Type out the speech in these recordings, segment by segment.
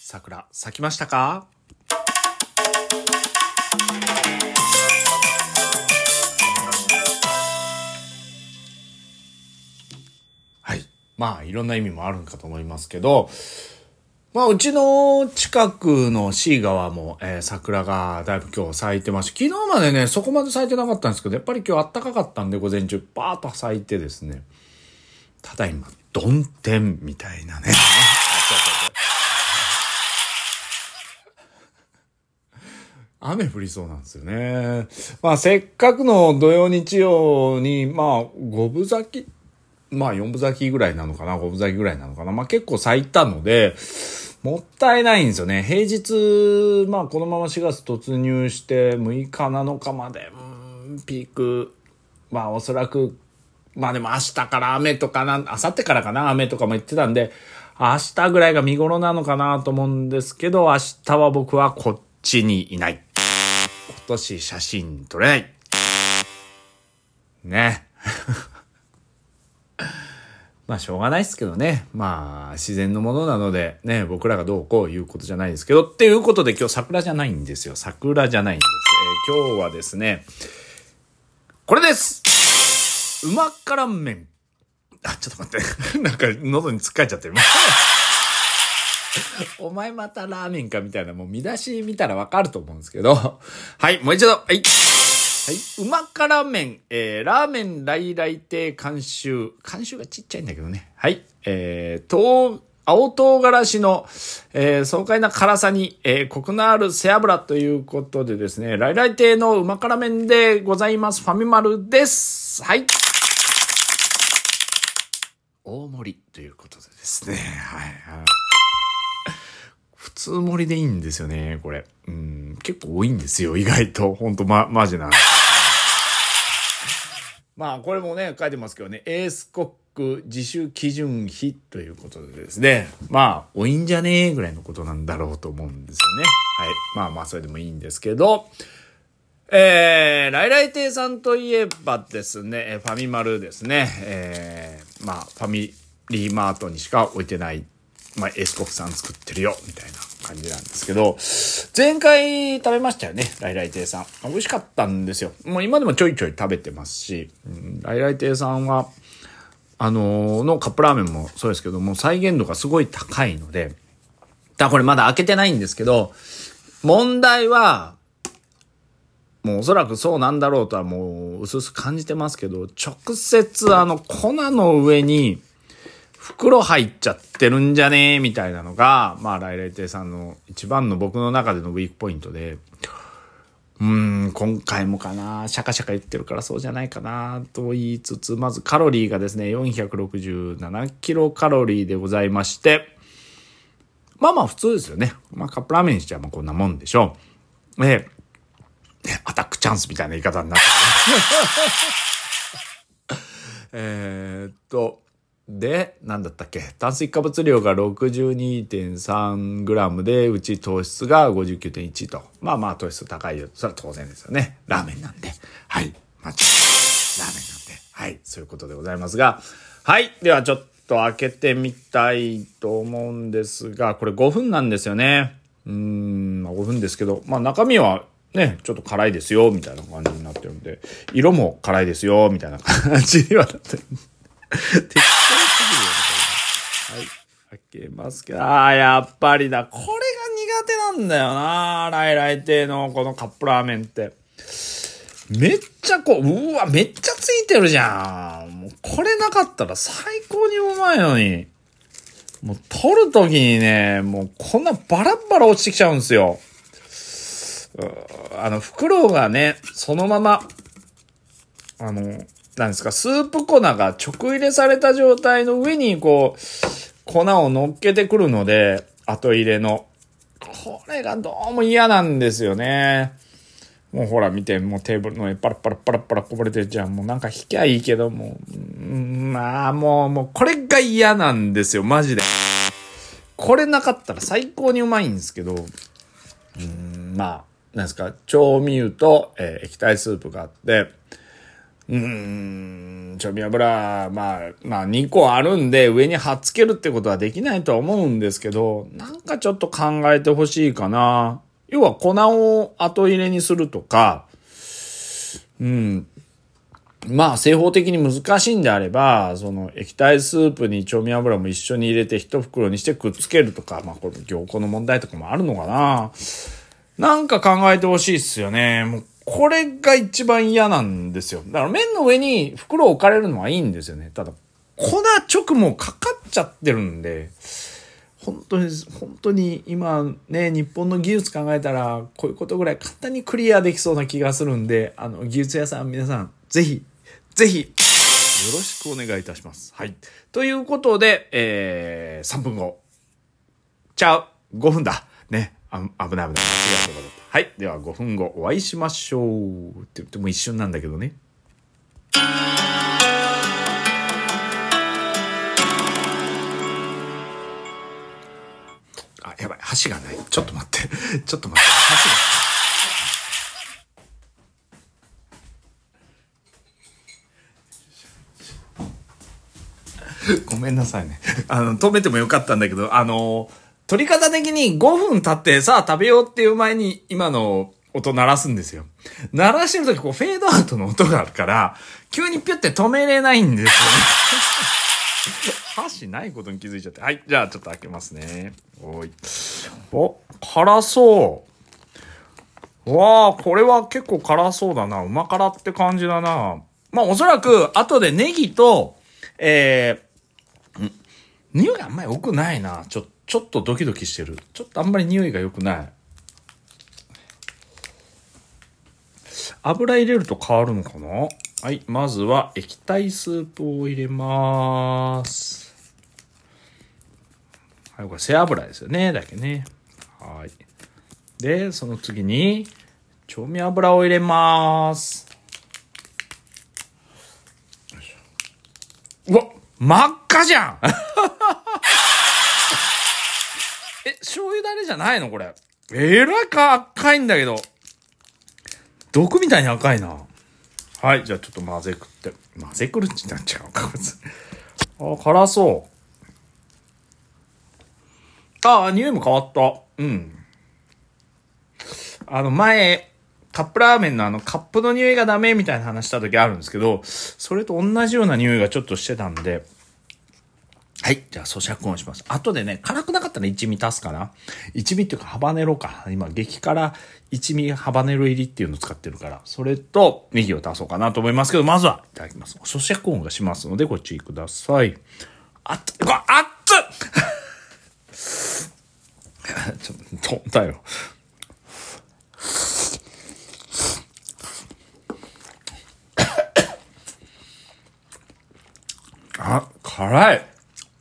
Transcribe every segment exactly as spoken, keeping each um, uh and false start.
桜咲きましたか？はい。まあいろんな意味もあるんかと思いますけど、まあうちの近くのシー川も、えー、桜がだいぶ今日咲いてまして、昨日までねそこまで咲いてなかったんですけど、やっぱり今日暖かかったんで午前中パーッと咲いてですね、ただ今曇天みたいなね雨降りそうなんですよね。まあせっかくの土曜日曜にまあ五分咲き、まあ四分咲きぐらいなのかな、五分咲きぐらいなのかな、まあ結構咲いたのでもったいないんですよね。平日まあこのまましがつ突入してむいかなのかまでうーんピーク、まあおそらくまあでも明日から雨とかな、明後日からかな雨とかも言ってたんで、明日ぐらいが見頃なのかなと思うんですけど、明日は僕はこっちにいない。今年写真撮れない。ね。まあしょうがないですけどね。まあ自然のものなのでね、僕らがどうこういうことじゃないですけど、っていうことで今日桜じゃないんですよ。桜じゃないんです。えー、今日はですね、これです。うま辛麺。あ、ちょっと待って。なんか喉につっかえちゃってる。お前またラーメンかみたいな、もう見出し見たらわかると思うんですけど。はい、もう一度。はい。はい。うま辛麺、えー、ラーメン来来亭監修。監修がちっちゃいんだけどね。はい。えー、と青唐辛子の、えー、爽快な辛さに、えー、コクのある背脂ということでですね、来来亭のうま辛麺でございます。ファミマルです。はい。大盛りということでですね。はい。普通盛りでいいんですよね、これ。うん、結構多いんですよ、意外と。ほんと、ま、マジな。まあ、これもね、書いてますけどね、エースコック自主基準費ということでですね、まあ、多いんじゃねえぐらいのことなんだろうと思うんですよね。はい。まあまあ、それでもいいんですけど、えー、来来亭さんといえばですね、ファミマルですね、えー、まあ、ファミリーマートにしか置いてない、まあ、エースコックさん作ってるよ、みたいな感じなんですけど、前回食べましたよね、来来亭さん。美味しかったんですよ。もう今でもちょいちょい食べてますし、うん、来来亭さんは、あのー、のカップラーメンもそうですけども、再現度がすごい高いので、だこれまだ開けてないんですけど、問題は、もうおそらくそうなんだろうとはもう薄々感じてますけど、直接あの粉の上に袋入っちゃってるんじゃねえみたいなのが、まあ来来亭さんの一番の僕の中でのウィークポイントで、うーん、今回もかな、シャカシャカ言ってるからそうじゃないかなと言いつつ、まずカロリーがですね、よんひゃくろくじゅうななキロカロリーでございまして、まあまあ普通ですよね。まあカップラーメンにしちゃまあこんなもんでしょう。ええ。アタックチャンスみたいな言い方になってる。えっと、で、なんだったっけ、炭水化物量が ろくじゅうにてんさんグラム で、うち糖質が ごじゅうきゅうてんいち と。まあまあ糖質高いよ。それは当然ですよね。ラーメンなんで。はい。まあ、ラーメンなんで。はい。そういうことでございますが。はい。ではちょっと開けてみたいと思うんですが、これごふんなんですよね。うーん、まあ、ごふんですけど、まあ中身は、ね、ちょっと辛いですよ、みたいな感じになってるんで、色も辛いですよ、みたいな感じにはなってる。適当すぎるよね、はい。開けますけど、ああ、やっぱりだ。これが苦手なんだよな、来来亭のこのカップラーメンって。めっちゃこう、うわ、めっちゃついてるじゃん。もうこれなかったら最高にうまいのに。もう取るときにね、もうこんなバラバラ落ちてきちゃうんですよ。あの、袋がね、そのまま、あの、なんですか、スープ粉が直入れされた状態の上に、こう、粉を乗っけてくるので、後入れの。これがどうも嫌なんですよね。もうほら見て、もうテーブルの上パラパラパラパラこぼれてるじゃん。もうなんか引きゃいいけど、もう、うん、まあもう、もうこれが嫌なんですよ、マジで。これなかったら最高にうまいんですけど、うん、まあ、なんですか、調味油と、えー、液体スープがあって、 うーん、調味油、まあ、まあにこあるんで上に貼っつけるってことはできないとは思うんですけど、なんかちょっと考えてほしいかな。要は粉を後入れにするとか、うん。まあ正方的に難しいんであれば、その液体スープに調味油も一緒に入れて一袋にしてくっつけるとか、まあこれ凝固の問題とかもあるのかな。なんか考えてほしいっすよね。もうこれが一番嫌なんですよ。だから麺の上に袋を置かれるのはいいんですよね。ただ粉直もかかっちゃってるんで、本当に、本当に今ね、日本の技術考えたら、こういうことぐらい簡単にクリアできそうな気がするんで、あの、技術屋さん皆さん、ぜひ、ぜひ、よろしくお願いいたします。はい。ということで、えー、さんぷんご。ちゃう。ごふんだ。ね。あ、危ない危ない。間違えたことだった。はい。ではごふんごお会いしましょう。って言っても一瞬なんだけどね。あ、やばい。箸がない。ちょっと待って。ちょっと待って。箸がごめんなさいね。あの、止めてもよかったんだけど、あの、取り方的にごふん経ってさあ食べようっていう前に今の音鳴らすんですよ。鳴らしてるときこうフェードアウトの音があるから、急にピュって止めれないんですよね。箸ないことに気づいちゃって。はい。じゃあちょっと開けますね。おい。お、辛そう。わあ、これは結構辛そうだな。うま辛って感じだな。まあおそらく後でネギと、えー、ん匂いがあんまり良くないな。ちょ、ちょっとドキドキしてる。ちょっとあんまり匂いが良くない。油入れると変わるのかな？はい。まずは液体スープを入れまーす。はい。これ背脂ですよね。だけね。はい。で、その次に調味油を入れまーす。うわ、真っ赤じゃんえ、醤油だれじゃないのこれ。えらいか赤いんだけど。毒みたいに赤いな。はい、じゃあちょっと混ぜくって。混ぜくるってなっちゃうか。あ、辛そう。ああ、匂いも変わった。うん。あの前、カップラーメンのあのカップの匂いがダメみたいな話した時あるんですけど、それと同じような匂いがちょっとしてたんで、はい。じゃあ、咀嚼音します。後でね、辛くなかったら一味足すかな。一味っていうか、ハバネロか。今、激辛一味ハバネロ入りっていうのを使ってるから、それとネギを足そうかなと思いますけど、まずは、いただきます。咀嚼音がしますので、ご注意ください。あっつ、あっつちょっと、飛んだよ。あ、辛い。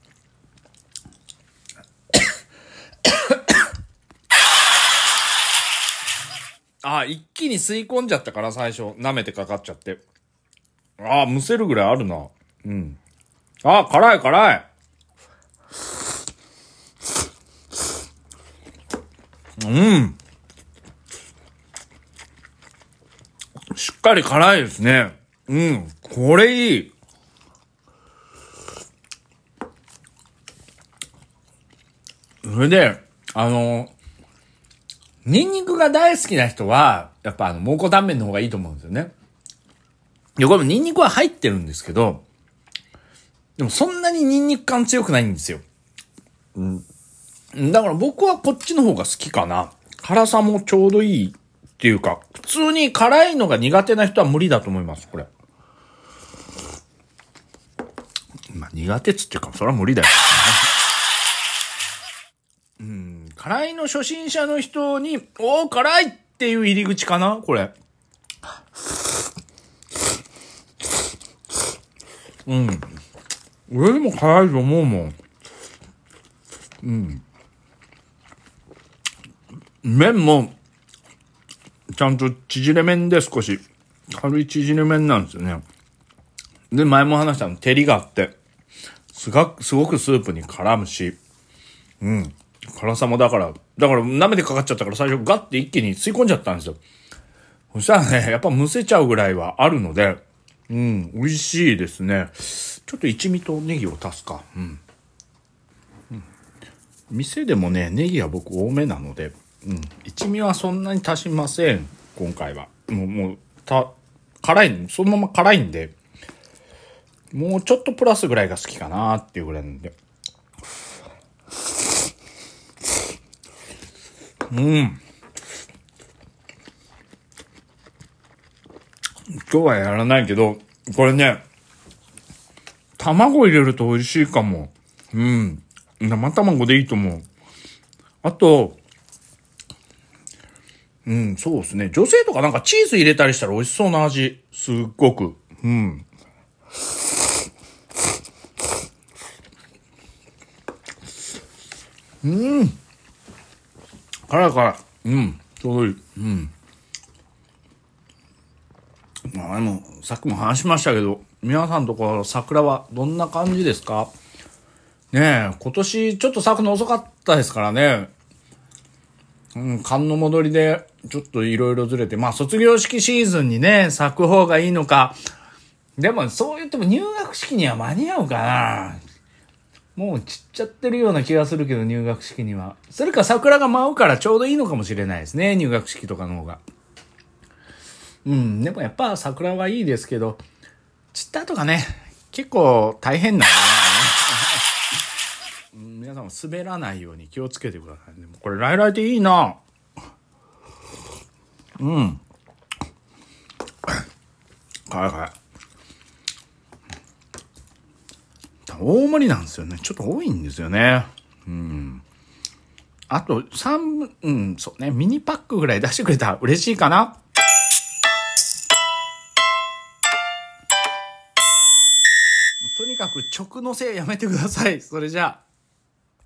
あ、一気に吸い込んじゃったから最初、舐めてかかっちゃって。あ、むせるぐらいあるな。うん。あ、辛い辛い。うん。しっかり辛いですね。うん。これいい。それで、あの、ニンニクが大好きな人は、やっぱあの、蒙古タンメンの方がいいと思うんですよね。いや、これニンニクは入ってるんですけど、でもそんなにニンニク感強くないんですよ。うん。だから僕はこっちの方が好きかな。辛さもちょうどいいっていうか、普通に辛いのが苦手な人は無理だと思います、これ。まあ苦手っつっていうか、それは無理だよ、ね。うん。辛いの初心者の人に、おー、辛いっていう入り口かなこれ。うん。俺でも辛いと思うもん。うん。麺も、ちゃんと縮れ麺で少し、軽い縮れ麺なんですよね。で、前も話したの、照りがあって、すが、すごくスープに絡むし、うん。辛さもだから、だから舐めてかかっちゃったから最初ガッて一気に吸い込んじゃったんですよ。そしたらね、やっぱむせちゃうぐらいはあるので、 うん、美味しいですね。ちょっと一味とネギを足すか。うん。うん、店でもね、ネギは僕多めなので、うん、一味はそんなに足しません、今回は。もう、もう、た、辛い、そのまま辛いんで、もうちょっとプラスぐらいが好きかなっていうぐらいなんで。うん。今日はやらないけど、これね、卵入れると美味しいかも。うん。生卵でいいと思う。あと、うん、そうですね。女性とかなんかチーズ入れたりしたら美味しそうな味。すっごく。うん。うん。辛い辛い。うん。ちょうどいい。うん。まあでも、さっきも話しましたけど、皆さんとこ桜はどんな感じですかねえ、今年ちょっと咲くの遅かったですからね。うん、寒の戻りで、ちょっといろいろずれて、まあ卒業式シーズンにね、咲く方がいいのか。でもそう言っても入学式には間に合うかな。もう散っちゃってるような気がするけど、入学式には。それか桜が舞うからちょうどいいのかもしれないですね、入学式とかの方が。うん、でもやっぱ桜はいいですけど、散った後がね、結構大変なんでね。皆さんも滑らないように気をつけてくださいね。これ、来来っていいな。うん。はいはい。大盛りなんですよね。ちょっと多いんですよね。うん。あと、三、うん、そうね、ミニパックぐらい出してくれたら嬉しいかな。とにかく直のせやめてください。それじゃあ。